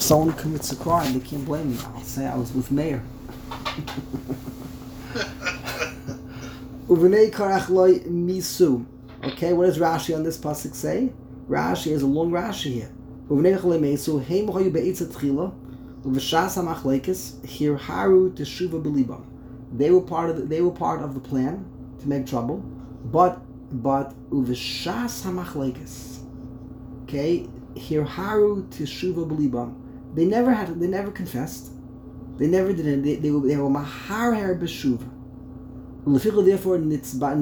someone commits a crime, they can't blame me. I'll say I was with Meir. Uvenei karach loy misu. Okay, what does Rashi on this pasuk say? Rashi has a long Rashi here. Uvenei karach loy misu heim hoyu be'itzat tchila uv'shas hamachlekes hirharu teshuva b'libam. They were part of the plan to make trouble, but uv'shas hamachlekes. Okay, hirharu teshuva b'libam. They never confessed. They never did it. They were maharher b'shuva. Therefore, it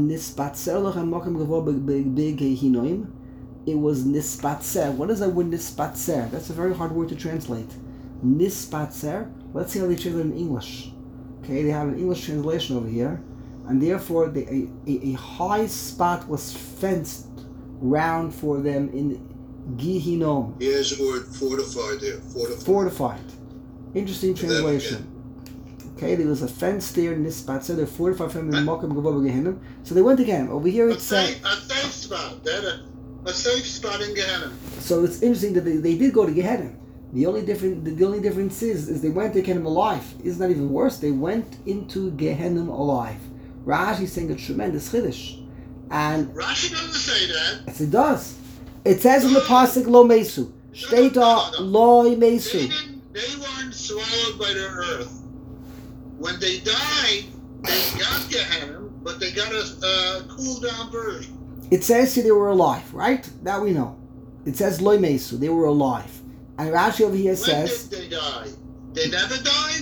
was nispatzer. What is that word nispatzer? That's a very hard word to translate. Nispatzer. Let's see how they translate it in English. Okay, they have an English translation over here, and therefore a high spot was fenced round for them in Gihinom. Here's the word fortified there. Fortified. Interesting translation. Okay, there was a fence there in this spot, so they're fortified from the Mokum Gavoba Gehenna. So they went to Gehenna. Over here it's a safe spot. A safe spot in Gehenna. So it's interesting that they did go to Gehenna. The only difference is they went to Gehenna alive. It's not even worse. They went into Gehenna alive. Rashi is saying a tremendous chiddush. And Rashi doesn't say that. Yes, it does. It says in the pasuk Lo Mesu. Shteta Lo Mesu. They weren't swallowed by the earth. When they died, they got Gehenna, but they got a cool down version. It says here they were alive, right? That we know. It says Lo Mesu. They were alive. And Rashi over here says... When did they die? They never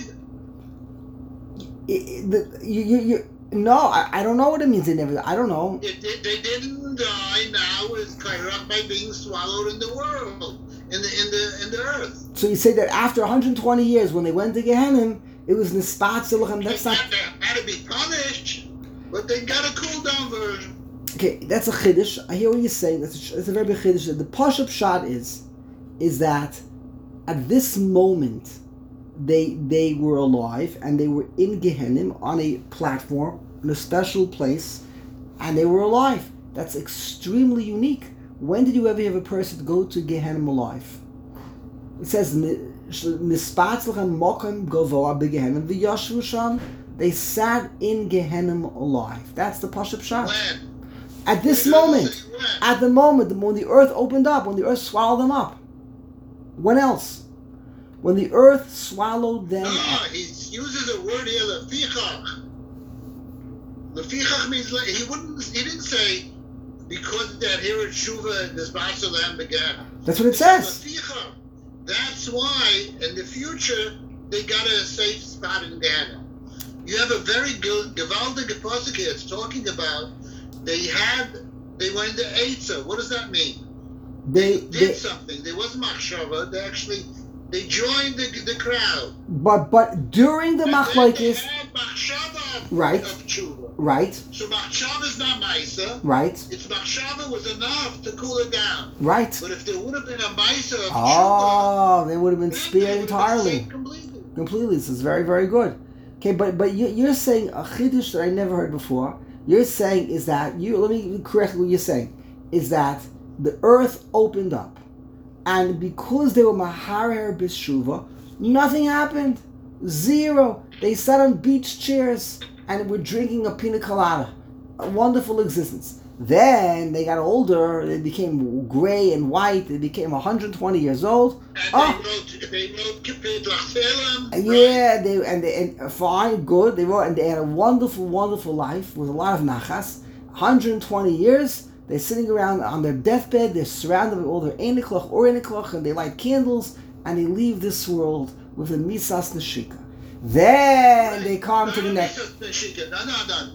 died? No, I don't know what it means. They never... I don't know. They didn't die now as Kairach by being swallowed in the world, in the earth. So you say that after 120 years, when they went to Gehenna, it was Nispat Silachem. That's not... They had to be punished, but they got a cool down version. Okay, that's a chiddush. I hear what you're saying. That's a very big chiddush. The Pashup shot is that at this moment they were alive and they were in Gehenna on a platform in a special place, and they were alive. That's extremely unique. When did you ever have a person go to Gehenna alive? It says Nispat Lechem Mokem Gavoa BeGehenna v'Yashvu Sham. They sat in Gehenna alive. That's the Pashup shot. When? At this moment, at the moment when the earth opened up, when the earth swallowed them up. When else? When the earth swallowed them up. He uses a word here, lefichach. Lefichach means he didn't say because that here at Shuva this Basalam began. That's what it says. Lefichach. That's why in the future they got a safe spot in Ghana. You have a very good Gavaldig Pasuk here. It's talking about they went to Eitzah. What does that mean? They did something. There wasn't machshava. They joined the crowd. But during the machlokes, they had machshava right, of tshuva. Right. So machshava is not ma'isa. Right. It's machshava was enough to cool it down. Right. But if there would have been a ma'isa of tshuva, they would have been spared entirely. Completely. This is very, very good. Okay, but you're saying a chiddush that I never heard before. You're saying is that let me correct what you're saying is that the earth opened up, and because they were maharer b'shuva, nothing happened. Zero. They sat on beach chairs and were drinking a pina colada. A wonderful existence. Then they got older. They became gray and white. They became 120 years old. And they wrote Kippur Lachselim. Yeah, they fine, good. They wrote, and they had a wonderful, wonderful life with a lot of nachas. 120 years. They're sitting around on their deathbed. They're surrounded with all their einiklach or einiklach, and they light candles, and they leave this world with a misas neshika. Then they come to the next. No.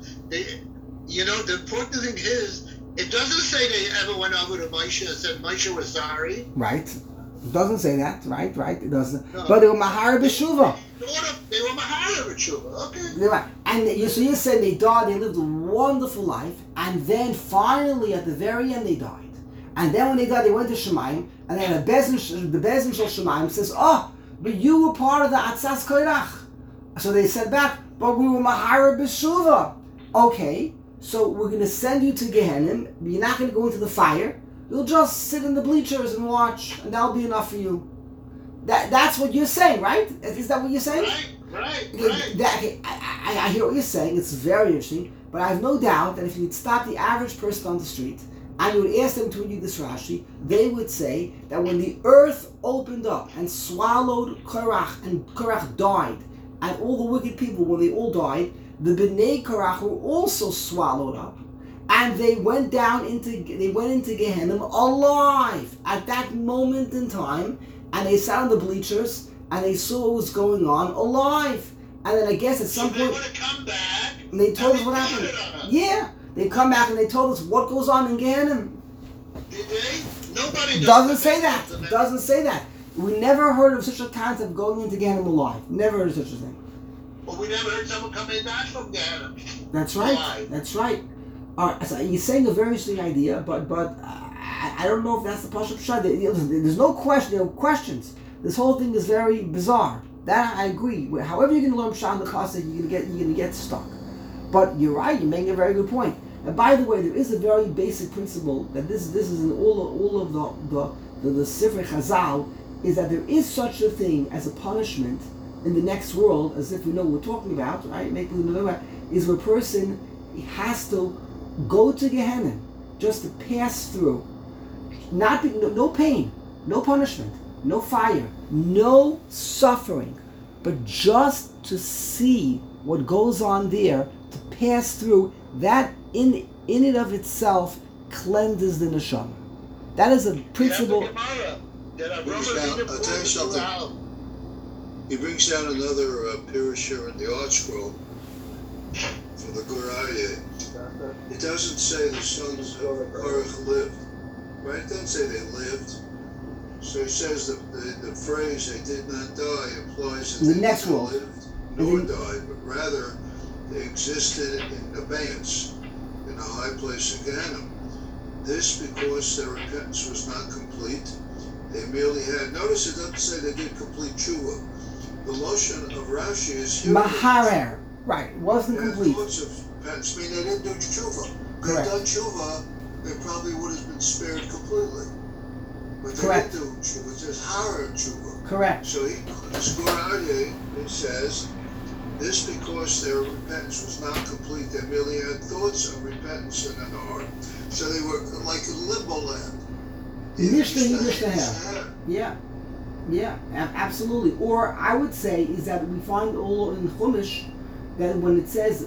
The important thing is, it doesn't say they ever went over to Moshe and said Moshe was sorry. Right. It doesn't say that. Right. It doesn't. No. But they were mahar b'shuva. They were mahar b'shuva. Okay. And so you're saying they died. They lived a wonderful life, and then finally at the very end they died. And then when they died, they went to Shemaim, and then the Bezin Shel Shemaim says, but you were part of the Atzas Koirach. So they said back, but we were mahar b'shuva. Okay. So we're going to send you to Gehenna. You're not going to go into the fire. You'll just sit in the bleachers and watch, and that'll be enough for you. That's what you're saying, right? Is that what you're saying? Right. I hear what you're saying. It's very interesting, but I have no doubt that if you would stop the average person on the street and you would ask them to read this Rashi, they would say that when the earth opened up and swallowed Korach, and Korach died, and all the wicked people, when they all died, the Bnei Korach were also swallowed up, and they went into Gehenna alive at that moment in time, and they sat on the bleachers and they saw what was going on alive. And then I guess at some point they would have come back and they told us what happened. Yeah, they come back and they told us what goes on in Gehenna. Did they? Nobody Doesn't say that. Doesn't say that. We never heard of such a concept going into Gehenna alive. Never heard of such a thing. Well, we never heard someone coming back from Gehenna. That's right. Alive. That's right. All right. So you're saying a very interesting idea, but I don't know if that's the Pashup Shad. There's no question. No questions. This whole thing is very bizarre. That I agree. However you're going to learn Pshat in the Pasuk, you're going to get stuck. But you're right. You're making a very good point. And by the way, there is a very basic principle that this is in all of the Sifrei Chazal, is that there is such a thing as a punishment in the next world, as if we know what we're talking about, right? Is where a person has to go to Gehenna just to pass through. No pain, no punishment, no fire, no suffering, but just to see what goes on there, to pass through. That in it of itself cleanses the neshama. That is a principle. I'll tell you something. He brings down another Pirush here in the Art Scroll from the Gur Aryeh. It doesn't say the sons of Korach lived, right? It doesn't say they lived. So it says that the phrase "they did not die" implies that the they next neither world lived nor died, but rather they existed in abeyance in a high place of Gehenna. This because their repentance was not complete. They merely had. Notice it doesn't say they did complete tshuva. The lotion of Rashi is here. Maharer, right? Wasn't complete. Thoughts of repentance. I mean, they didn't do tshuva. If they'd done tshuva, they probably would have been spared completely. But they didn't do tshuva. It says harer tshuva. Correct. So the Gur Aryeh, it says, this because their repentance was not complete. They merely had thoughts of repentance in their heart. So they were like in limbo land. Yeah, absolutely. Or I would say is that we find all in Chumash that when it says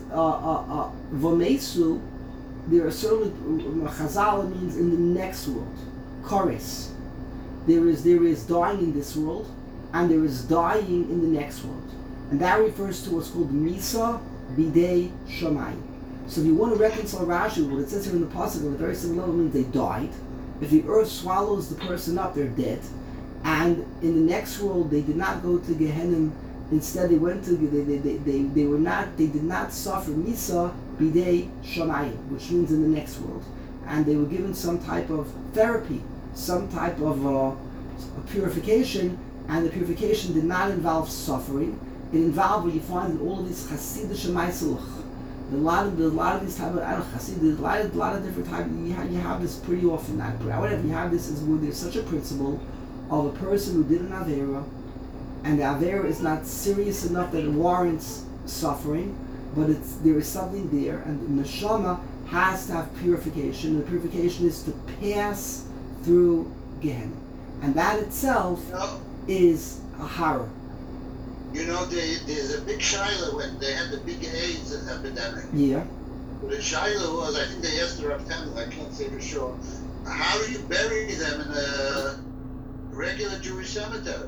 Vomesu, there are certainly Chazal means in the next world, Kores. There is dying in this world, and there is dying in the next world, and that refers to what's called Misa Bidei Shamayim. So if you want to reconcile Rashi, what it says here in the pasuk, on a very similar level, means they died. If the earth swallows the person up, they're dead. And in the next world, they did not go to Gehenna. Instead, they went to they did not suffer Misa Bidei Shamayim, which means in the next world. And they were given some type of therapy, some type of purification, and the purification did not involve suffering. It involved what you find in all of these Hasidic Maiselach. A lot of these type of Hasid, a lot of different types. You have this pretty often. Not whatever you have this is where there's such a principle of a person who did an avera, and the avera is not serious enough that it warrants suffering, but there is something there, and the neshama has to have purification. The purification is to pass through Gehenna, and that itself is a horror. You know, there's a big shiloh when they had the big AIDS epidemic. Yeah. The shiloh was, I think they asked the Rav Tendel, I can't say for sure, how do you bury them in a regular Jewish cemetery?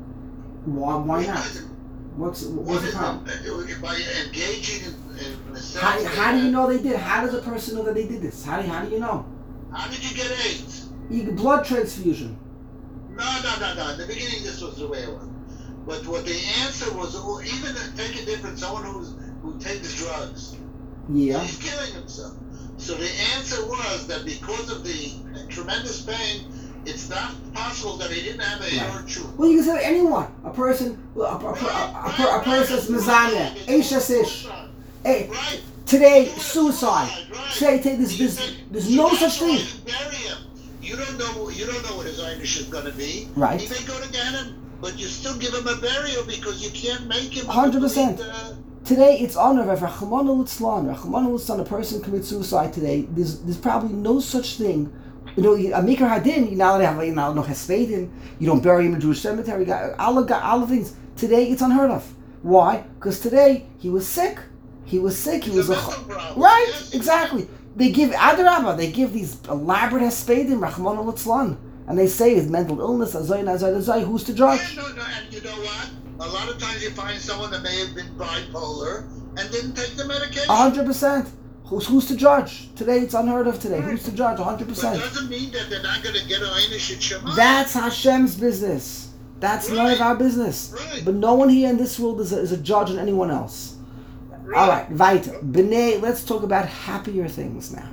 Why not? What's the problem? By engaging in the sex. How do you know they did? How does a person know that they did this? How do you know? How did you get AIDS? Blood transfusion. No. In the beginning, this was the way it was. But what the answer was, even take a difference, someone who takes drugs, he's killing himself. So the answer was that because of the tremendous pain, it's not possible that he didn't have a Yorchu. Well, you can say anyone, a person person's mizania, Eishasish. Hey, today suicide. Say there's no such thing. You don't know what his Einish is going to be. Right. He may go to Gehenna. but you still give him a burial because you can't make him. 100%. Today, it's honor of Rachmana litzlan. Rachmana litzlan, a person commits suicide today. There's probably no such thing. You know, a Mikra Hadin, you now have no Hespedim. You don't bury him in a Jewish cemetery. All the things. Today, it's unheard of. Why? Because today, he was sick. He was sick. He was right, yes. Exactly. They give Adarabba. They give these elaborate Hespedim, Rachmana litzlan, and they say his mental illness. Azay. Who's to judge? Yeah, no, and you know what? A lot of times you find someone that may have been bipolar and didn't take the medication. 100%. Who's to judge? Today it's unheard of today. Who's to judge? 100%. But doesn't mean that they're not going to get Einish Shema. That's Hashem's business. That's none of our business. Right. But no one here in this world is a judge on anyone else. Right. All right, weiter. B'nai, let's talk about happier things now.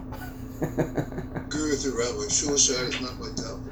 Agree with you, Rabbi. Suicide is not like that.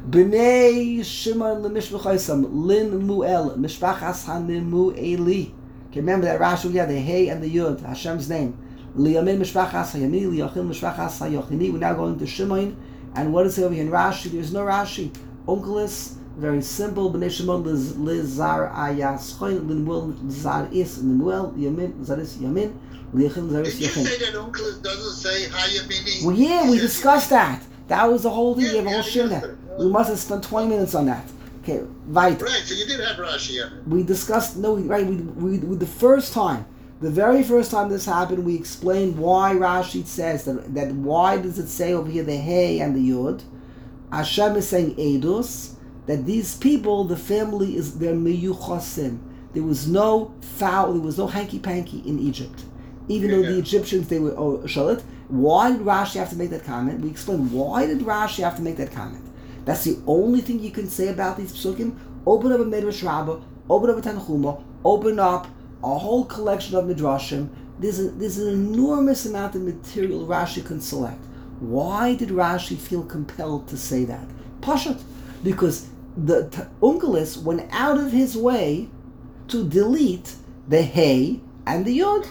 B'nai Shimon leMishpachaisam Lin Muel Mishpachas Hanemueli. Okay, remember that Rashi, we have the Hey and the Yud, Hashem's name. Liyamin Mishpachas Hayami, Liyachil Mishpachas Hayochini. We're now going to Shimon. And what is it over here in Rashi? There's no Rashi. Onkelos, very simple. B'nai Shimon Lizar Ayas Choin Lin Muel Zar Is Muel Yamin Zar Is Yamin Liyachil Zar Is Yachin. Did you say that Onkelos doesn't say Hayamini? Well, yeah, we discussed that. That was the whole thing. Yeah, We have a whole shir. We must have spent 20 minutes on that. Okay, weiter. Right, so you did have Rashi on it. We discussed, we the first time, the very first time this happened, we explained why Rashi says that why does it say over here the Hey and the Yud? Hashem is saying Eidos, that these people, the family is, they're meyuchasim. There was no foul, there was no hanky-panky in Egypt. Even though the Egyptians, they were shalit. Why did Rashi have to make that comment? We explained why did Rashi have to make that comment. That's the only thing you can say about these psukim. Open up a Midrash Rabbah, open up a Tanchuma, open up a whole collection of Midrashim. There's an enormous amount of material Rashi can select. Why did Rashi feel compelled to say that? Pashat. Because the Onkelos went out of his way to delete the Hey and the Yod.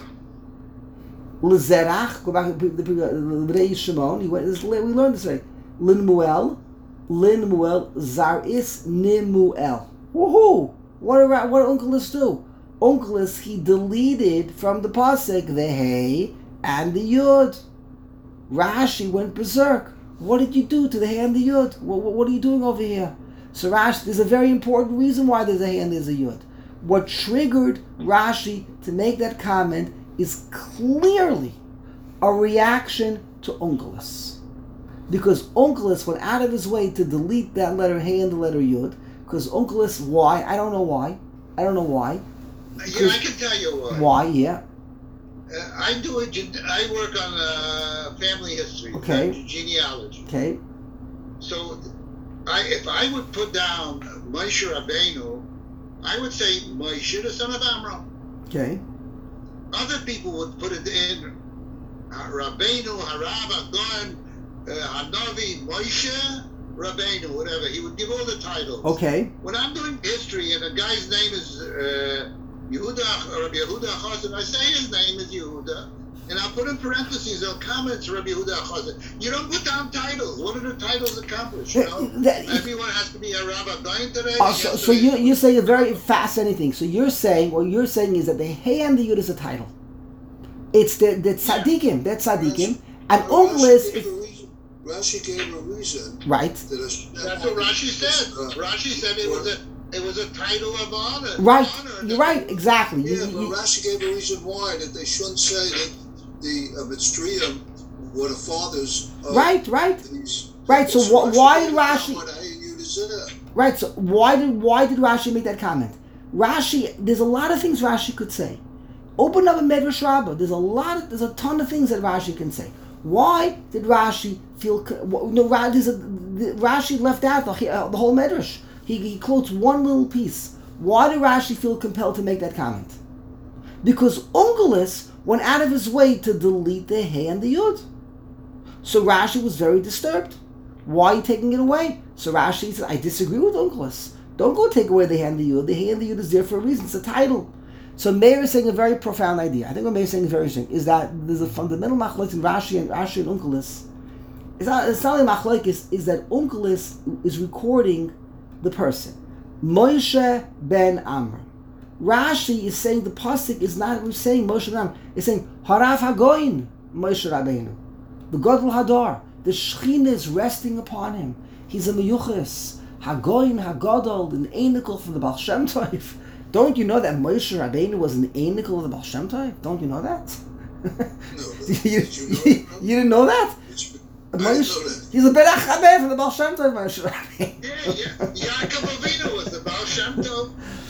L'zerach, go back to the Bnei Shimon, we learned this right. Lin Muel, Zar Is Nimuel. Woohoo! What did Onkelos do? Onkelos, he deleted from the pasuk the Hey and the Yud. Rashi went berserk. What did you do to the Hey and the Yud? What are you doing over here? So Rashi, there's a very important reason why there's a Hey and there's a Yud. What triggered Rashi to make that comment is clearly a reaction to Onkelos. Because Onkelos went out of his way to delete that letter Hey and the letter Yud. Because Onkelos, why? I don't know why. Yeah, I can tell you why. Why, yeah. I work on family history, genealogy. Okay. So, if I would put down Moshe Rabbeinu, I would say Moshe, the son of Amram. Okay. Other people would put it in Rabbeinu, Harav, Agon, Hanavi, Moshe, Rabbeinu, whatever. He would give all the titles. Okay. When I'm doing history and a guy's name is Yehuda, or Rabbi Yehuda Chazan, I say his name is Yehuda, and I'll put in parentheses or comments Rabbi Yehuda Chazan. You don't put down titles. What do the titles accomplish? You know? Everyone has to be a Rabbi Dayan today. So you say a very fascinating thing. So you're saying, what you're saying is that the Hey and the Yud is a title. It's the tzaddikim, that's tzaddikim, and Onkelos. Rashi gave a reason. Right. That's what Rashi said. Rashi said it was a title of honor. Right. You're right. Exactly. Yeah, but Rashi gave a reason why that they shouldn't say that the Mitzrayim were the fathers of these. Right. So why did Rashi? Right. So why did Rashi make that comment? Rashi, there's a lot of things Rashi could say. Open up a Midrash Rabbah. There's a ton of things that Rashi can say. Why did Rashi feel? No, Rashi left out the whole Midrash. He quotes one little piece. Why did Rashi feel compelled to make that comment? Because Onkelos went out of his way to delete the Hey and the Yud. So Rashi was very disturbed. Why are you taking it away? So Rashi said, I disagree with Onkelos. Don't go take away the Hey and the Yud. The Hey and the Yud is there for a reason. It's a title. So Meir is saying a very profound idea. I think what Meir is saying is very interesting, is that there's a fundamental machlokes in Rashi and Onkelos. It's not like machlokes, is that Onkelos is recording the person. Moshe ben Amram. Rashi is saying the pasuk is not saying Moshe ben Amram. It's saying Harav Hagoyin Moshe Rabbeinu. The Gadol Hadar. The Shechina is resting upon him. He's a meyuchas. Hagoyin Hagadol, an Einikol from the Baal Shem Tov. Don't you know that Moshe Rabbeinu was an Einikol of the Baal Shem Tov? Don't you know that? you didn't know that? He's a Berach Habeh from the Baal Shem Tov, Moshe Rabbeinu. Yaakov Avinu was the Baal Shem Tov.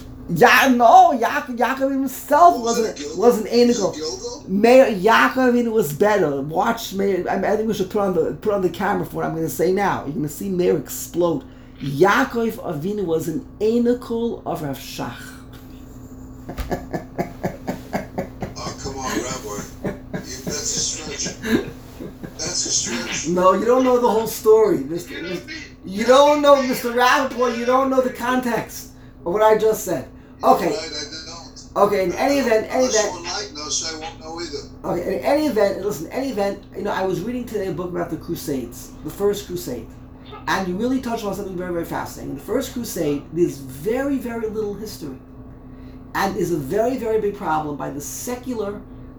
Yaakov himself wasn't Einikol. Yaakov Avinu was better. Watch Meir. I think we should put on the camera for what I'm going to say now. You're going to see Meir explode. Yaakov Avinu was an Einikol of Rav Shach. Oh, come on, Rabbi. That's a stretch. That's a stretch. No, you don't know the whole story, You don't know, Mr. Rappaport. You don't know the context of what I just said. Okay. Right, I don't. Okay. In any event, I won't so I won't know either. Okay. In any event. I was reading today a book about the Crusades, the First Crusade, and you really touched on something very, very fascinating. In the First Crusade, there's very, very little history, and is a very, very big problem by the secular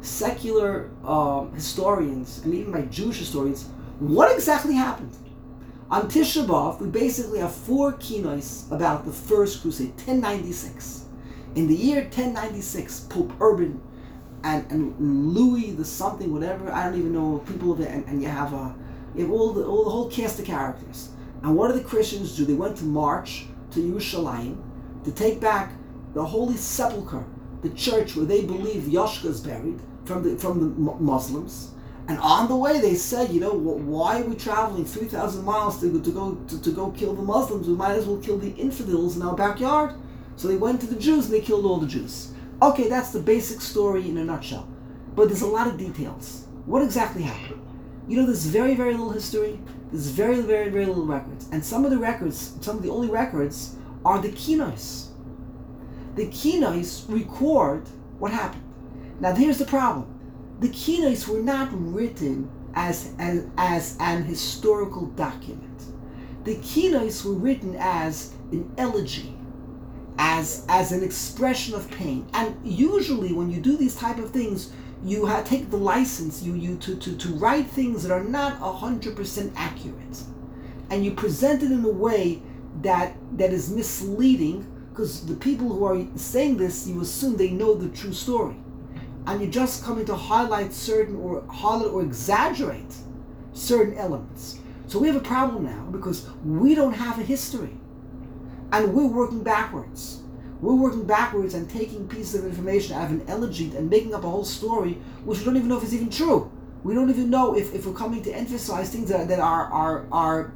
historians and even by Jewish historians. What exactly happened? On Tisha B'Av, we basically have 4 kinos about the First Crusade, 1096. In the year 1096, Pope Urban and Louis the something, whatever, I don't even know, people of it, and you have all the whole cast of characters. And what do the Christians do? They went to march to Yerushalayim to take back the Holy Sepulchre, the church where they believe Yoshka is buried, from the Muslims. And on the way, they said, why are we traveling 3,000 miles to go kill the Muslims? We might as well kill the infidels in our backyard. So they went to the Jews and they killed all the Jews. Okay, that's the basic story in a nutshell. But there's a lot of details. What exactly happened? There's very, very little history. There's very, very, very little records. And some of the only records are the kinos. The kinos record what happened. Now here's the problem. The kinos were not written as an historical document. The kinos were written as an elegy, as an expression of pain. And usually when you do these type of things, you take the license to write things that are not 100% accurate. And you present it in a way that is misleading, because the people who are saying this, you assume they know the true story. And you're just coming to highlight or exaggerate certain elements. So we have a problem now because we don't have a history. And we're working backwards. We're working backwards and taking pieces of information out of an elegy and making up a whole story, which we don't even know if it's even true. We don't even know if we're coming to emphasize things that are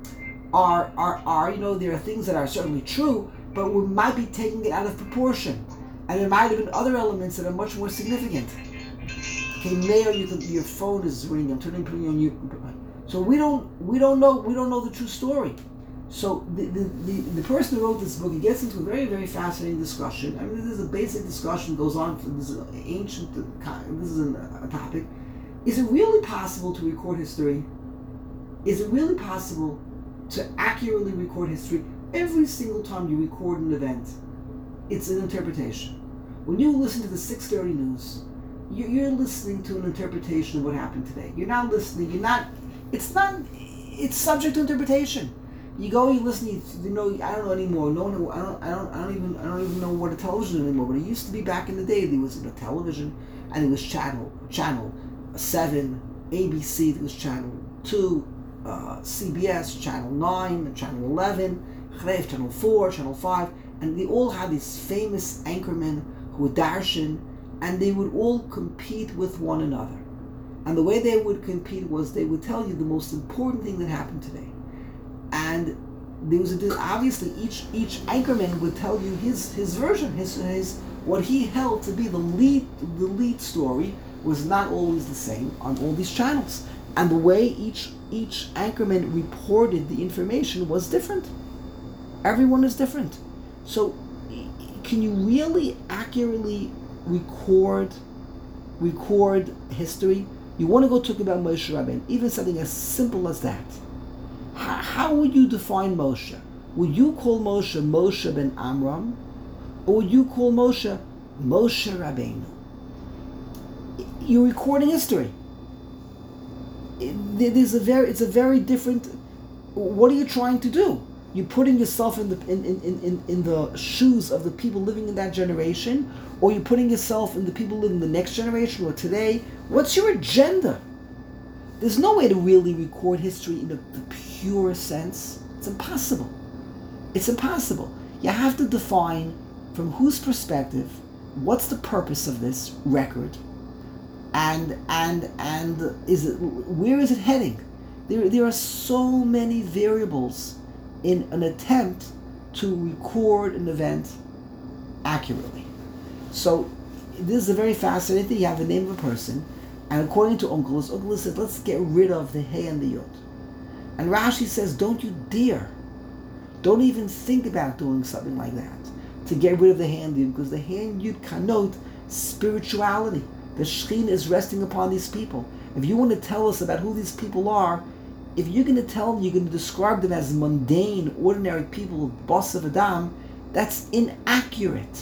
there are things that are certainly true, but we might be taking it out of proportion. And there might have been other elements that are much more significant. Okay, Mayor, your phone is ringing. I'm putting you on mute. So we don't know the true story. So the person who wrote this book, he gets into a very, very fascinating discussion. I mean, this is a basic discussion, goes on. This is an ancient. This is a topic. Is it really possible to record history? Is it really possible to accurately record history? Every single time you record an event, it's an interpretation. When you listen to the 6:30 news, you're listening to an interpretation of what happened today. You're not listening. It's subject to interpretation. You go, you listen. I don't know anymore. No, I don't even know what a television is anymore. But it used to be back in the day. There was a television, and it was channel 7, ABC. There was channel 2, CBS, channel 9, channel 11, Chreif, channel 4, channel 5. And they all had these famous anchormen who were darshan, and they would all compete with one another. And the way they would compete was they would tell you the most important thing that happened today. And there was obviously each anchorman would tell you his version, his what he held to be the lead story was not always the same on all these channels. And the way each anchorman reported the information was different. Everyone is different. So, can you really accurately record history? You want to go talk about Moshe Rabbeinu, even something as simple as that. How would you define Moshe? Would you call Moshe Moshe ben Amram, or would you call Moshe Moshe Rabbeinu? You're recording history. It's a very different. What are you trying to do? You're putting yourself in the shoes of the people living in that generation, or you're putting yourself in the people living in the next generation or today. What's your agenda? There's no way to really record history in the pure sense. It's impossible. It's impossible. You have to define from whose perspective, what's the purpose of this record, and where is it heading? There are so many variables in an attempt to record an event accurately. So this is a very fascinating thing. You have the name of a person, and according to Onkelos says, let's get rid of the Hey and the Yod. And Rashi says, don't you dare. Don't even think about doing something like that, to get rid of the Hey and the Yod, because the Hey and Yod connote spirituality. The Shekhinah is resting upon these people. If you want to tell us about who these people are, if you're going to tell them, you're going to describe them as mundane, ordinary people, boss of Adam, that's inaccurate.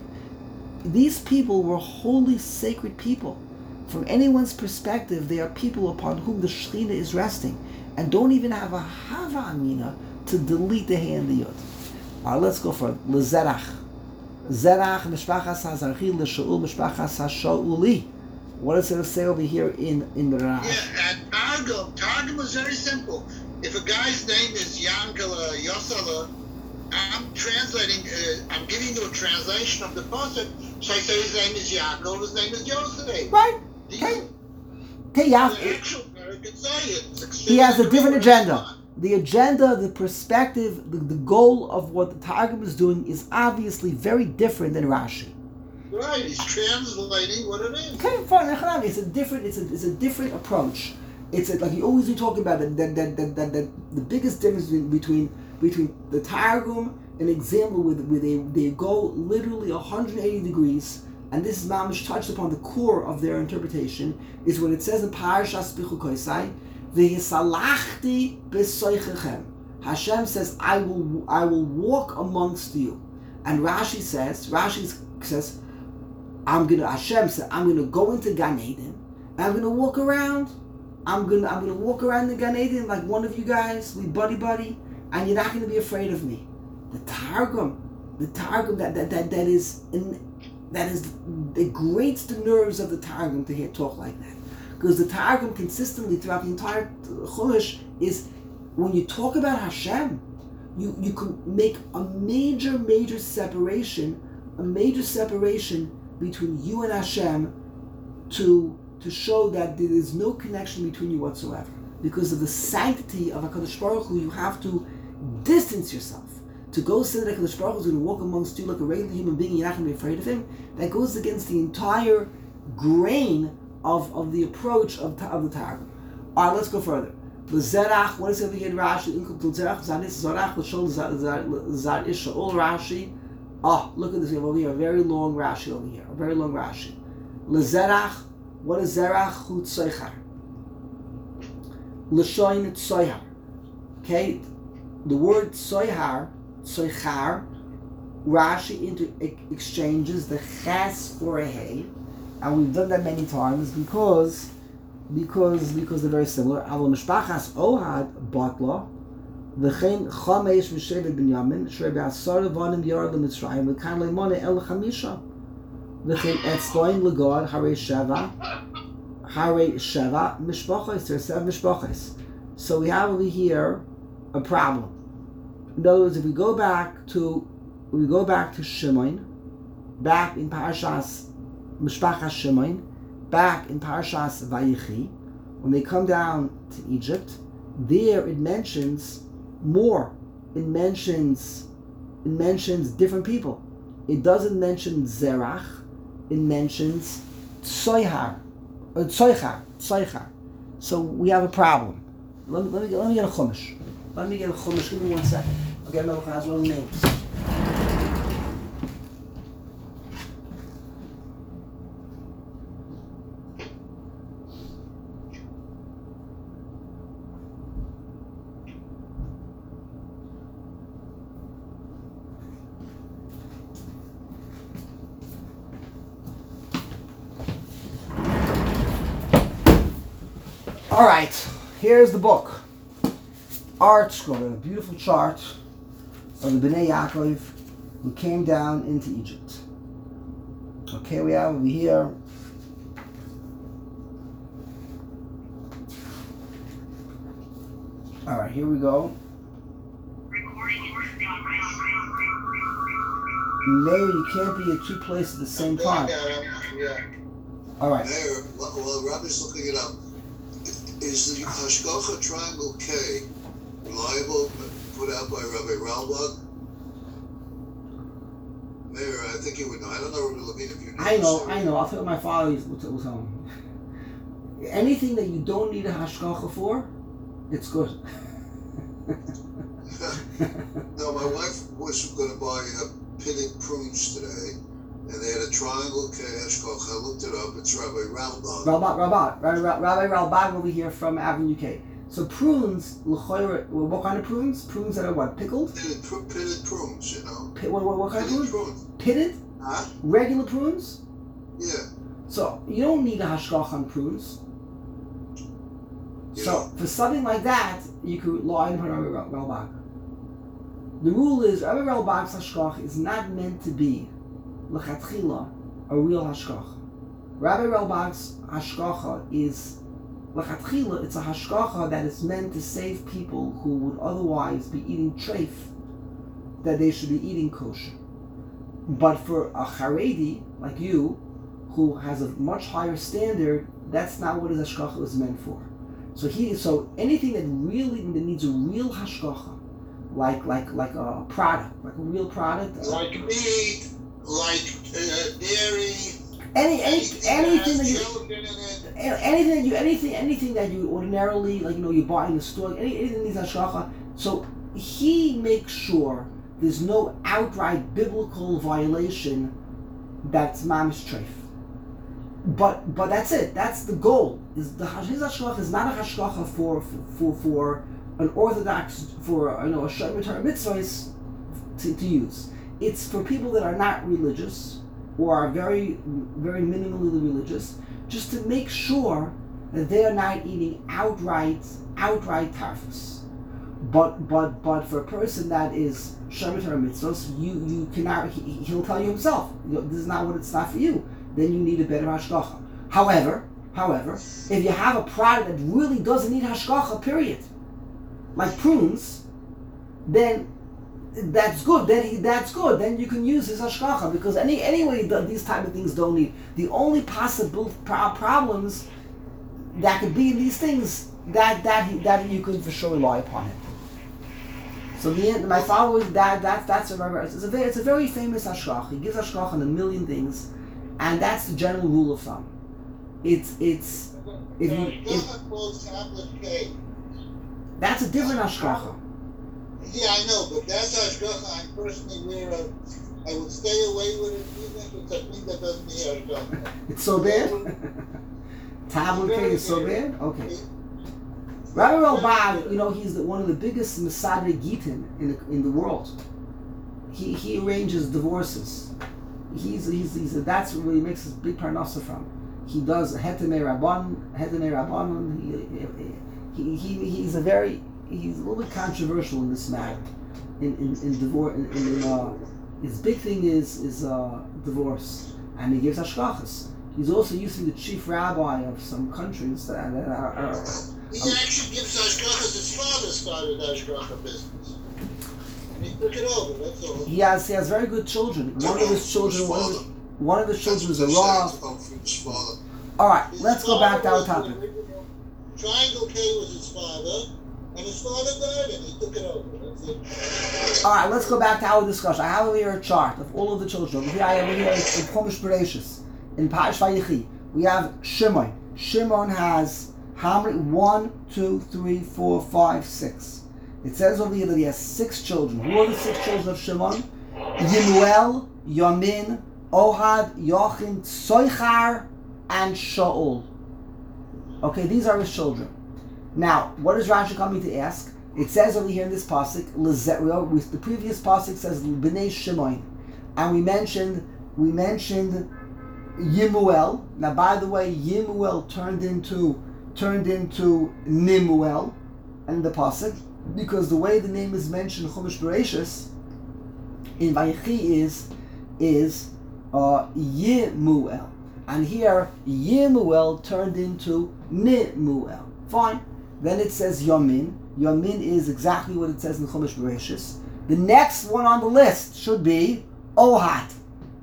These people were holy, sacred people. From anyone's perspective, they are people upon whom the Shekhinah is resting, and don't even have a Hava Amina to delete the Hey and the Yod. All right, let's go for it. L'zerach. Zerach, Mishpachas HaZarchi, L'Shaul, Mishpachas HaShauli. What does it say over here in the Rash? Yeah, and Targum is very simple. If a guy's name is Yankala Yosala, I'm translating, I'm giving you a translation of the pasuk. So I say his name is Yaakov, his name is Yosef. Right. Okay, The actual could say it. He has a different agenda. The agenda, the perspective, the goal of what the Targum is doing is obviously very different than Rashi. Right, he's translating what it is. Okay, fine. It's a different approach. It's like you always be talking about the biggest difference between the Targum, an example where they go literally 180 degrees, and this is mamish touched upon the core of their interpretation, is when it says in Parashas Bichukoisai, V'yisalachti b'soichechem. Hashem says, I will walk amongst you. And Rashi says, Hashem said, I'm gonna go into Gan Eden, and I'm gonna walk around. I'm gonna walk around the Gan Eden like one of you guys, we buddy, and you're not gonna be afraid of me. The Targum that grates the nerves of the Targum to hear talk like that. Because the Targum consistently throughout the entire Chumash is, when you talk about Hashem, you can make a major separation between you and Hashem to show that there is no connection between you whatsoever. Because of the sanctity of HaKadosh Baruch Hu, you have to distance yourself. To go say that HaKadosh Baruch Hu is going to walk amongst you like a regular human being, you're not going to be afraid of him, that goes against the entire grain of the approach of the Targum. Alright, let's go further. L'zerach, what is over here in Rashi? L'zerach, zanis, zarach, l'shol, zar, isha'ol, Rashi. Oh, look at this, we have over here a very long Rashi over here. A very long Rashi. L'zerach, what is zerach? Hu tzoichar. L'shoin tzoichar. Okay? The word tzoichar, Rashi exchanges the ches for a hey, and we've done that many times because they're very similar. Aval mishpachas ohad batla, v'chein chamesh v'shevet binyamin, shrei be'asar vanim yard l'mitzrayim, v'kan le'mone el chamisha, v'chein etzloim l'god harei sheva mishpachos. There's 7 mishpachos. So we have over here a problem. In other words, if we go back to Shimon, back in Parashas Mishpachas Shimon, back in Parashas Vayichi, when they come down to Egypt, there it mentions more. It mentions different people. It doesn't mention Zerach. It mentions Tzoichar. So we have a problem. Let me get a chumash. Give me 1 second. I'll get another class, one of the names. All right, here's the book. Art scroll, a beautiful chart of the Bnei Yaakov who came down into Egypt. Okay, we have over here all right, here we go. Mayor, you can't be at two places at the same time. Yeah. All right. Mayor, while Rabbi's looking it up, is the Hashgacha Triangle K reliable, put out by Rabbi Ralbach? Mayor, I think you would know. I don't know what we're looking if you know. I know. I'll tell you what my father was telling me. Anything that you don't need a hashgacha for, it's good. No, my wife was going to buy pitted prunes today, and they had a Triangle K Hashgacha. I looked it up. It's Rabbi Ralbach. Rabbi Ralbach over here from Avenue UK. So prunes, what kind of prunes? Prunes that are what, pickled? Pitted prunes, you know. What kind of prunes? Pitted? Huh? Regular prunes? Yeah. So you don't need a hashgacha on prunes. You So know? for something like that, you could rely on Rabbi Ralbach. The rule is Rabbi Ralbach's hashgacha is not meant to be l'chatchila a real hashgacha. Rabbi Ralbach's hashgacha is l'chatchila. It's a hashgacha that is meant to save people who would otherwise be eating treif, that they should be eating kosher. But for a Haredi like you, who has a much higher standard, that's not what his hashgacha is meant for. So anything that needs a real hashgacha, like a product, like a real product, Like meat, like dairy. Anything that you ordinarily you buy in the store, anything that needs hashgacha. So he makes sure there's no outright biblical violation that's mamish treif. But that's it. That's the goal. His hashgacha is not a hashgacha for an orthodox, for a Shem Torah mitzvahs to use. It's for people that are not religious or are very, very minimally religious, just to make sure that they are not eating outright tarfus. But for a person that is Shem Torah mitzvahs, you cannot. He'll tell you himself, this is not what it's not for you. Then you need a better hashgacha. However, if you have a product that really doesn't need hashgacha, period, like prunes, then that's good. Then you can use his hashgacha, because anyway these type of things don't need. The only possible problems that could be in these things that you could for sure rely upon it. So my father was that's a very famous hashgacha. He gives hashgacha on a million things. And that's the general rule of thumb. That's a different hashgacha. Yeah, I know, but that's hashgacha I'm personally aware of. I would stay away with it even if it's a thing that doesn't need hashgacha. It's so bad? Tablet cake is so bad? Okay. Rabbi Ralbach, he's one of the biggest Masadei Gitin in the world. He arranges divorces. That's where he makes his big parnasa from. He does hetemei rabbanon. He's a little bit controversial in this matter. In divorce, his big thing is divorce, and he gives hashgachas. He's also using the chief rabbi of some countries that are. He actually gives hashgachas. His father started hashgacha business. He took it over. That's all. He has very good children. One of his children is a raw. All right, let's go back to our topic. Triangle K was his father, and his father died, and he took it over. That's it. All right, let's go back to our discussion. I have over here a chart of all of the children. Over here I have in Chumash Bereshis, in Parash Vayechi, we have Shimon. Shimon has how many? 1, 2, 3, 4, 5, 6. It says over here that he has 6 children. Who are the 6 children of Shimon? Yemuel, Yamin, Ohad, Yochim, Tzochar, and Shaul. Okay, these are his children. Now, what is Rashi coming to ask? It says over here in this pasuk, the previous pasuk says Bnei Shimon, and we mentioned Yemuel. Now, by the way, Yemuel turned into turned into Nimuel and the pasuk, because the way the name is mentioned in Chumash Bereshis in Vayechi is Yemuel, and here Yemuel turned into Nimuel. Fine. Then it says Yamin. Yamin is exactly what it says in Chumash Bereshis. The next one on the list should be Ohad.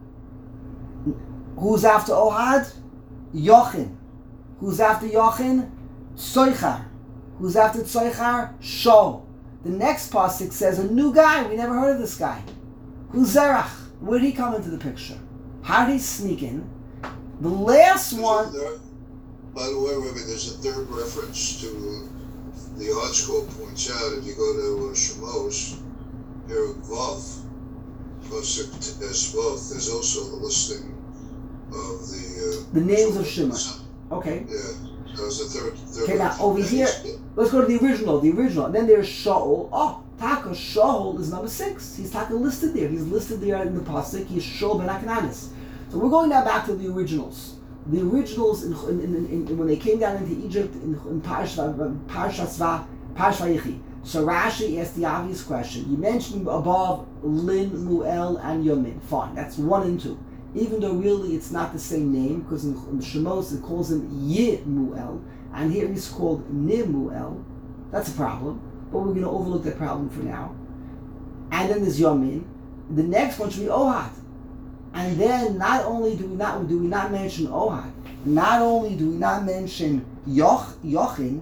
Who's after Ohad? Yochin. Who's after Yochin? Tzoichar. Who's after Tzoichar? Shaul. The next pasuk says a new guy. We never heard of this guy. Who's Zerach? Where did he come into the picture? How did he sneak in? The last one... By the way, Rabbi, there's a third reference to the Art Scroll points out. If you go to Shemos, Perek Vav, Pasuk Vav, there's also the listing of the names of Shema. Okay. Yeah, that was the third okay, now over here, let's go to the original. And then there's Shaul. Oh, Taka, Shaul is number 6. He's Taka listed there. He's listed there in the pasuk. He's Shaul ben Aknanis. So we're going now back to the originals. The originals, when they came down into Egypt in Parshas Vayechi. So Rashi asked the obvious question. You mentioned above Lin, Muel, and Yamin. Fine, that's 1 and 2. Even though really it's not the same name, because in Shemos it calls him Yemuel, and here he's called Nimuel. That's a problem, but we're going to overlook that problem for now. And then there's Yamin. The next one should be Ohad. And then not only do we not mention Ohad, not only do we not mention Yochin,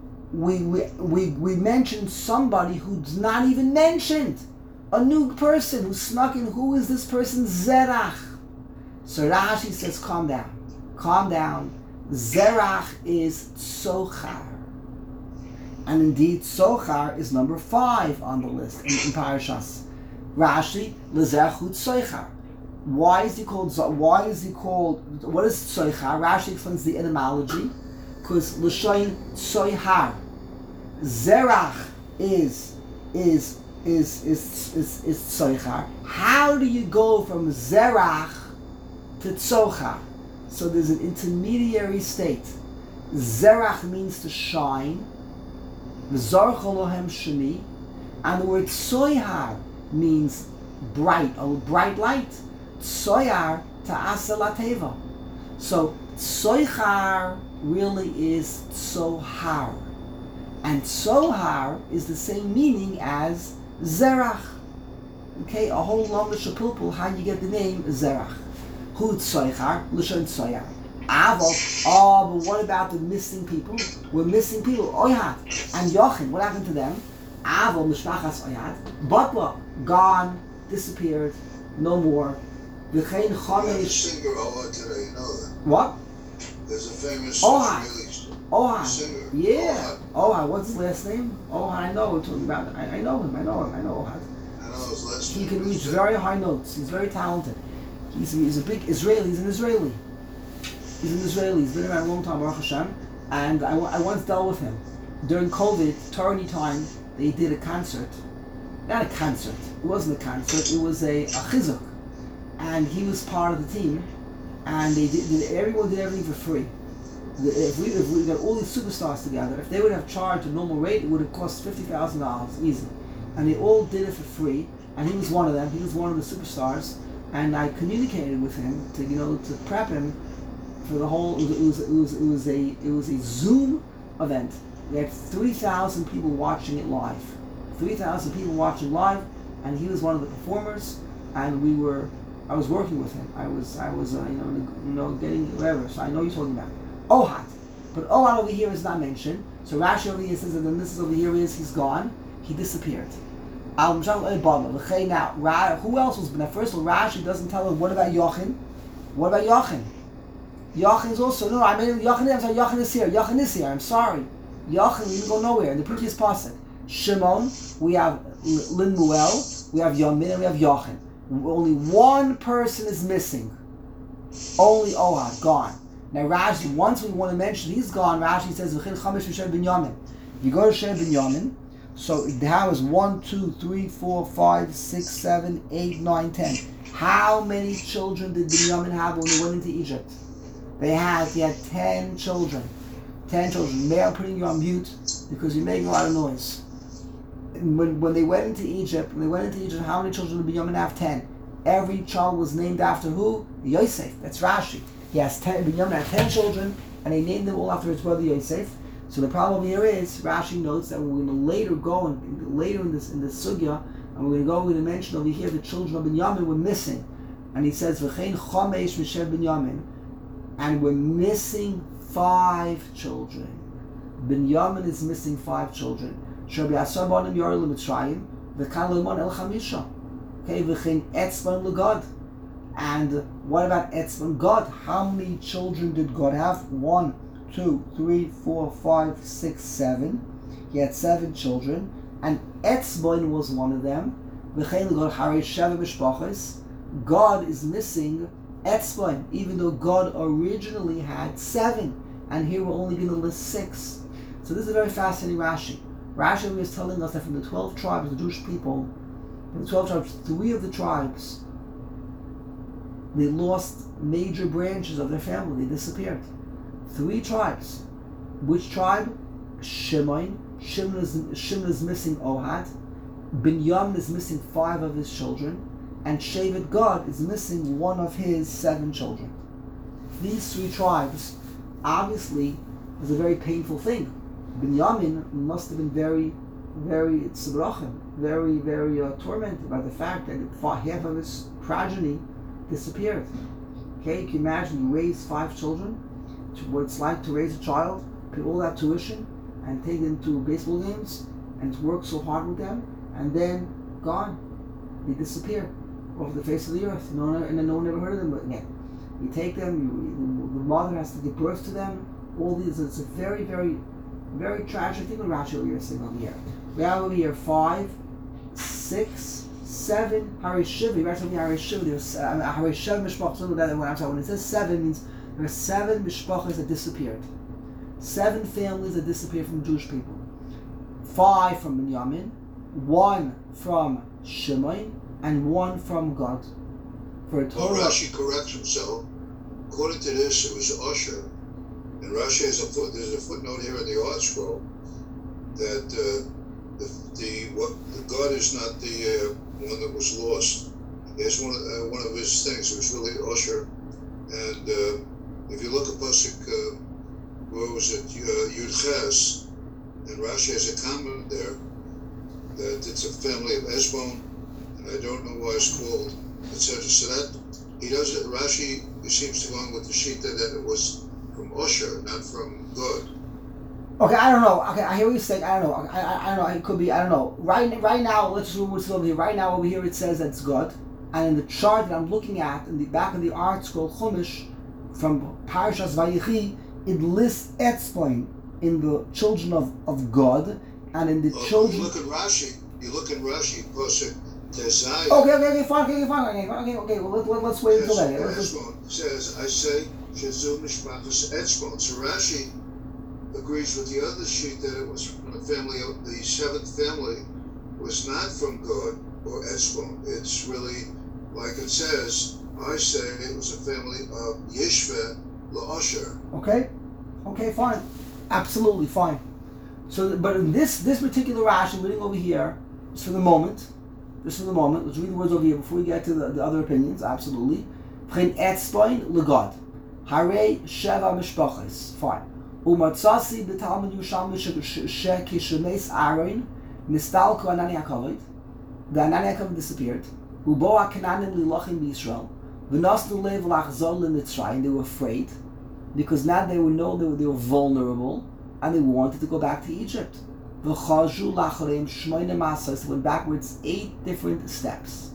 we mention somebody who's not even mentioned. A new person who snuck in. Who is this person? Zerach. So Rashi says, calm down. Zerach is Tzochar. And indeed, Tzochar is number 5 on the list in Parashas. Rashi, L'Zerach Hu Tzochar. What is Tzochar? Rashi explains the etymology. Because L'Shoin Tzochar. Zerach is Tzochar. How do you go from Zerach to Tzochar? So there's an intermediary state. Zerach means to shine. V'zarcha lohem sheni. And the word Tzochar means bright, a bright light. Tzoyar ta'asa lateva. So Tzochar really is Tzohar. And Tzohar is the same meaning as Zerach. Okay, a whole long shapulpul, how you get the name Zerach. Hu Tzochar, L'shon Tzoyar. But what about the missing people? We're missing people. Ohad and Yochin, what happened to them? Avo, Mishpachas Ohad. But gone, disappeared, no more. There's a singer Ohad today, you know that? What? There's a famous Ohad. Singer. Yeah. Ohad. What's his last name? Ohad. I know we're talking about. I know him. I know Ohad. I know his last name. He can reach very high notes. He's very talented. He's a big Israeli. He's an Israeli. He's been around a long time, Baruch Hashem. And I once dealt with him. During COVID, Torah time, they did a concert. Not a concert. It wasn't a concert. It was a chizuk. And he was part of the team. And everyone did everything for free. If we got all these superstars together, if they would have charged a normal rate, it would have cost $50,000 easy. And they all did it for free. And he was one of them. He was one of the superstars. And I communicated with him to prep him for the whole. It was a Zoom event. We had 3,000 people watching it live. 3,000 people watching live, and he was one of the performers. And I was working with him. I was getting whatever. So I know you're talking about Ohad, but Ohad over here is not mentioned. So Rashi over here says, and then this is over here he's gone. He disappeared. Now, who else was there? First of all, Rashi doesn't tell us what about Yochin. What about Yochin? Yochin is also Yochin is here. Yochin is here. I'm sorry. Yochin didn't go nowhere. In the previous pasuk, Shimon, we have Linmuel, we have Yamin, and we have Yochin. Only one person is missing. Only Ohad, gone. Now Rashi, once we want to mention he's gone, Rashi says V'chin Chamesh V'Shem Ben Yamin. You go to Shem Ben Yamin. So how is 1, 2, 3, 4, 5, 6, 7, 8, 9, 10? How many children did Binyamin have when they went into Egypt? They had 10 children. 10 children. May I'm putting you on mute because you're making a lot of noise. When they went into Egypt, how many children did Binyamin have? 10. Every child was named after who? Yosef. That's Rashi. He has 10. Binyamin had 10 children, and he named them all after his brother Yosef. So the problem here is Rashi notes that we're going to later in this sugya, and we're going to mention over here the children of Binyamin were missing, and he says v'chein chamesh mishev Binyamin, and we're missing 5 children. Binyamin is missing 5 children. Shabi Asabanim Yarl Mitzrayim, v'kan le'mon el chamisha. Okay, v'chein etzban legad. And what about etzban God? How many children did God have? 1, 2, 3, 4, 5, 6, 7. He had 7 children, and etzban was one of them. V'chein legad harei sheva mishpachos. God is missing etzban, even though God originally had 7, and here we're only going to list 6. So this is a very fascinating Rashi. Rashi is telling us that from the 12 tribes of the Jewish people, from the 12 tribes, 3 of the tribes, they lost major branches of their family. They disappeared. 3 tribes. Which tribe? Shimon. Shimon is missing Ohad. Binyamin is missing 5 of his children. And Shevet God is missing 1 of his 7 children. These 3 tribes, obviously, is a very painful thing. Binyamin must have been very, very tzibrochim, very, very tormented by the fact that half of his progeny disappeared. Okay, can you imagine you raise 5 children, what it's like to raise a child, pay all that tuition, and take them to baseball games, and work so hard with them, and then gone. They disappear off the face of the earth, and then no one ever heard of them again. You take them, the mother has to give birth to them, all these, it's a very, very, very tragic thing what Rashi over here is saying over here. We have over here 5, 6, 7, Harei Shiva. Rashi over here Harei Shiva. There's Harei Shiva mishpachos. When it says 7, means there are 7 mishpachos that disappeared. 7 families that disappeared from Jewish people. 5 from Binyamin, 1 from Shimon, and 1 from God. For a total. Rashi corrects himself. According to this, it was Usher. And Rashi has there's a footnote here in the Art Scroll that the God is not the one that was lost. It's one of his things. It was really Usher. And if you look at Pasuk, where was it? Yud Ches, and Rashi has a comment there that it's a family of Esbon, and I don't know why it's called, etc. So that he does it. Rashi seems to go on with the sheet that it was from Usher, not from God. Okay, I don't know. Okay, I hear what you're saying. I don't know. I don't know. It could be. I don't know. Right now, let's do what's over here. Right now, over here, it says that it's God, and in the chart that I'm looking at, in the back of the Art Scroll Chumash, from Parshas Vayechi, it lists Etzbain in the children of God, and in the children. You look at Rashi. Pasuk Tezayah. Okay, fine. Okay. Well, let's wait until then. Etzbain says, I say, Shezu Mishpachos Etzbain. So Rashi agrees with the other sheet that it was from the family of the 7th family was not from God or Etzbain. It's really, like it says, I say it was a family of Yishveh LaUsher. Okay, fine. Absolutely fine. So, but in this particular Rashi, I'm reading over here, just for the moment, let's read the words over here before we get to the other opinions, absolutely. V'chein etzbain legad, harei sheva mishpachos, fine. Umatzasi b'talmud Yerushalmi shekishemes Aaron, nistalku Anani HaKavod, the Anani HaKavod disappeared. Ubo HaKananim lilachim b'Yisrael, v'nosnu lev lachzor l'Mitzrayim, they were afraid, because now they were vulnerable, and they wanted to go back to Egypt. V'chazhu lacharem shmoyne masas, went backwards 8 different steps.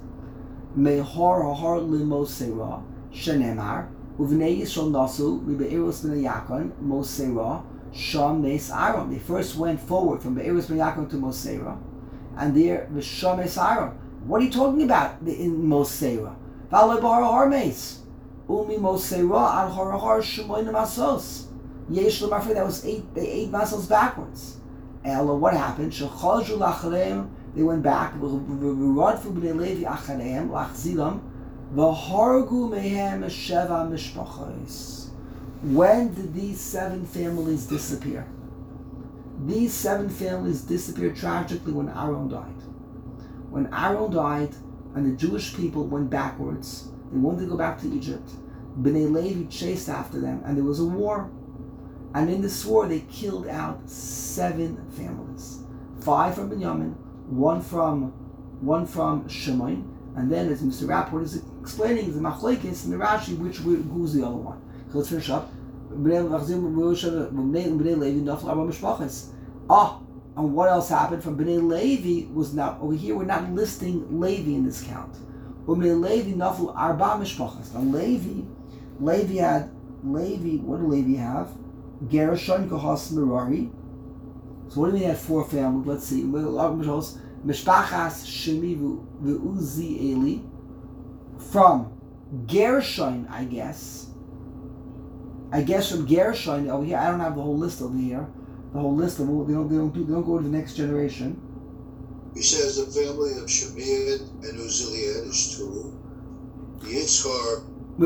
Mehor hahar limosera shenemar uvnei Yisrael nasu mibe'eros ben Yakon Mosera sham mes Aaron. They first went forward from Be'eros ben Yakon to Mosera, and there v'sham mes Aaron. What are you talking about in Mosera? V'alei bar har mes umi Mosera al har shmoyne masos. Yesh l'mafre, that was 8 masos backwards. Ella, what happened? Shechazhu lacharem, they went back. V'rodfu b'nei Levi acharem lachzilam v'hargu mehem sheva mishpachos. When did these 7 families disappear? These 7 families disappeared tragically when Aaron died. When Aaron died and the Jewish people went backwards, they wanted to go back to Egypt. Bnei Levi chased after them and there was a war. And in this war they killed out 7 families. 5 from Binyamin, one from Shimon, and then as Mr. Rapport is explaining, the Machlekes and the Rashi, who's the other one. So let's finish up. And what else happened from Bnei Levi was now, over here we're not listing Levi in this count. Bnei Levi naflu arba mishpachas. Now Levi had, what did Levi have? Gershon, Kohas, Merari. So what do we have 4 families? Let's see. Mishpachas, Shimi, Uzi, Eli. From Gershon, I guess from Gershon over here. I don't have the whole list over here. The whole list of they don't go to the next generation. He says the family of Shemiad and Uzziel is 2. Yitzhar.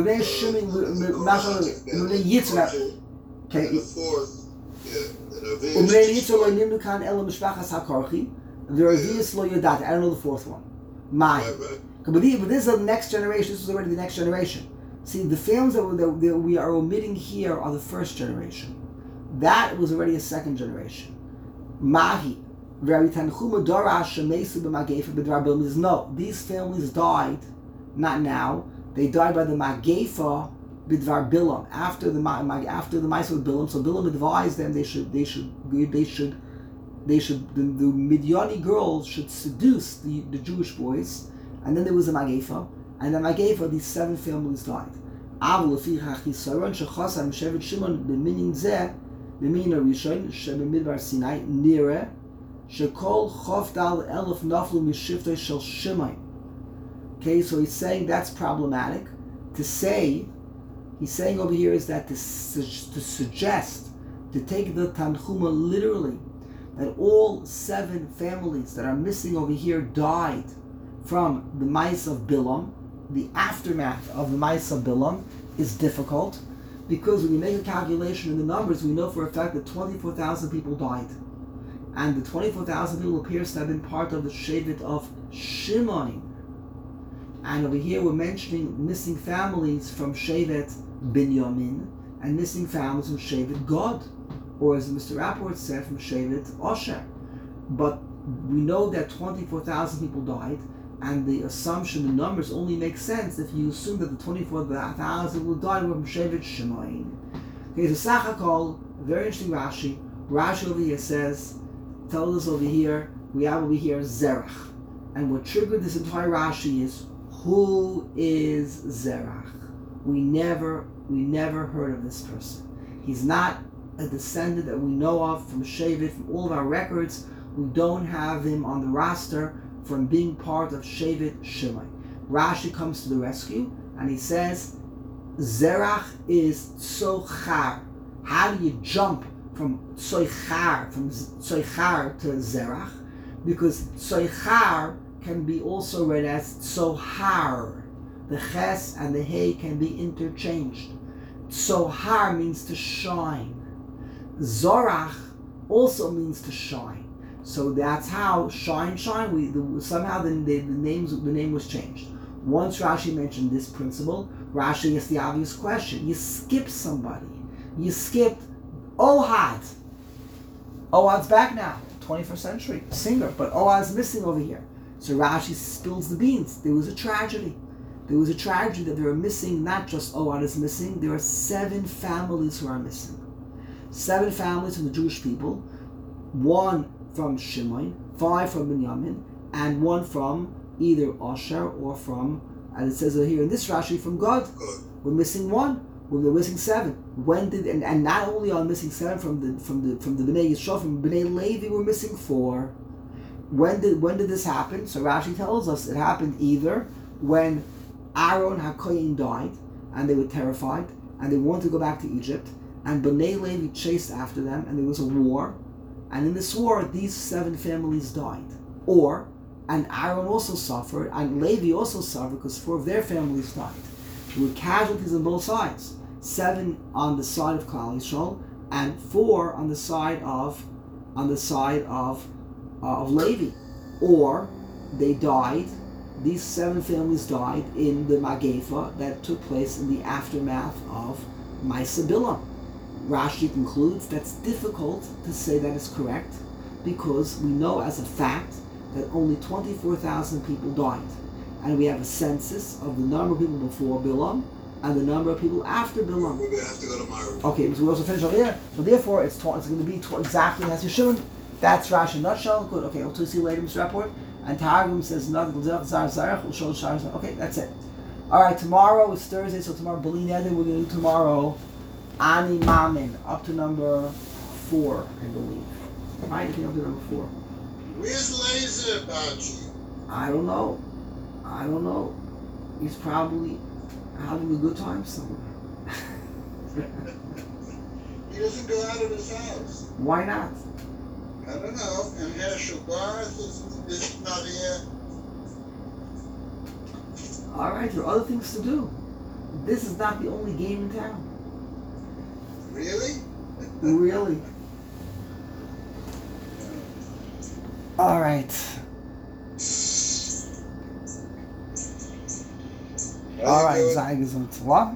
Okay. And the 4th, I don't know the 4th one. But this is the next generation. This was already the next generation. See, the families that we are omitting here are the first generation. That was already a second generation. Mahi. No, these families died, not now. They died by the Magefa Bidvar Bilam after the Maisa with Bilam. So Bilam advised them the Midiani girls should seduce the Jewish boys, and then there was a Magefa, and the Magefa, these 7 families died. Okay, so he's saying that's problematic. He's saying over here is that to suggest, to take the Tanchuma literally, that all 7 families that are missing over here died from the mice of Bilam, the aftermath of the mice of Bilam, is difficult, because when you make a calculation in the numbers, we know for a fact that 24,000 people died. And the 24,000 people appears to have been part of the Shevet of Shimon. And over here we're mentioning missing families from Shevet Binyamin and missing families from Shevet Gad, or as Mr. Rapport said, from Shevet Osher. But we know that 24,000 people died, and the assumption, the numbers only make sense if you assume that the 24,000 who died were from Shevet Shimon. Okay, so Sachakol, very interesting Rashi. Rashi over here tells us over here, we have over here Zerach. And what triggered this entire Rashi is, who is Zerach? We never heard of this person. He's not a descendant that we know of from Shevet. From all of our records, we don't have him on the roster from being part of Shevet Shimon. Rashi comes to the rescue and he says, Zerach is Tzochar. How do you jump from Tzochar to Zerach? Because Tzochar can be also read as Tzohar. The Ches and the Hey can be interchanged. Tzohar means to shine. Zorach also means to shine. So that's how shine. Somehow the name was changed. Once Rashi mentioned this principle, Rashi asked the obvious question. You skipped somebody. You skipped Ohad. Ohad's back now, 21st century, singer, but Ohad's missing over here. So Rashi spills the beans. There was a tragedy. That they were missing, not just Ohad is missing, there are 7 families who are missing. 7 families from the Jewish people, 1 from Shimon, 5 from Binyamin, and 1 from either Asher or from, as it says here in this Rashi, from Gad. We're missing 1. We're missing 7. When did and not only are missing 7 from the Bnei Yisrael, from Bnei Levi, we're missing 4. When did this happen? So Rashi tells us it happened either when Aaron HaKohen died and they were terrified and they wanted to go back to Egypt, and Bnei Levi chased after them and there was a war, and in this war these 7 families died. And Aaron also suffered and Levi also suffered because 4 of their families died. There were casualties on both sides. 7 on the side of Klal Yisrael, and 4 on the side of Levi. Or they died. These 7 families died in the Magefa that took place in the aftermath of Maaseh Bilam. Rashi concludes that's difficult to say that is correct because we know as a fact that only 24,000 people died. And we have a census of the number of people before Bilam and the number of people after Bilam. We're going to have to go tomorrow. Okay, so we also finish over here. So therefore, it's going to be exactly as Yeshua. That's Rashi in a nutshell. Good. Okay, I'll see you later, Mr. Rapport. And Targum says nothing. Okay, that's it. All right, tomorrow is Thursday, so tomorrow, B'li Neder, we're going to do tomorrow Ani Mamin, up to number 4, I believe. Right, I think up to number 4. Where's Laser Bachi? I don't know. He's probably having a good time somewhere. He doesn't go out of his house. Why not? I don't know. And Herschel Barth is not here. All right, there are other things to do. This is not the only game in town. Really? Really. All right. All right, Zaygesund. What?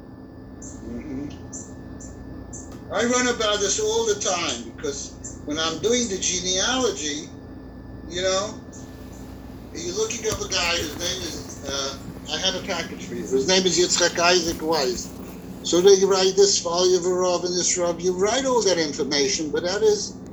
I run about this all the time because when I'm doing the genealogy, you looking up a guy whose name is, I have a package for you. His name is Yitzchak Isaac Weiss. So they write this volume of and this Rav. You write all that information, but that is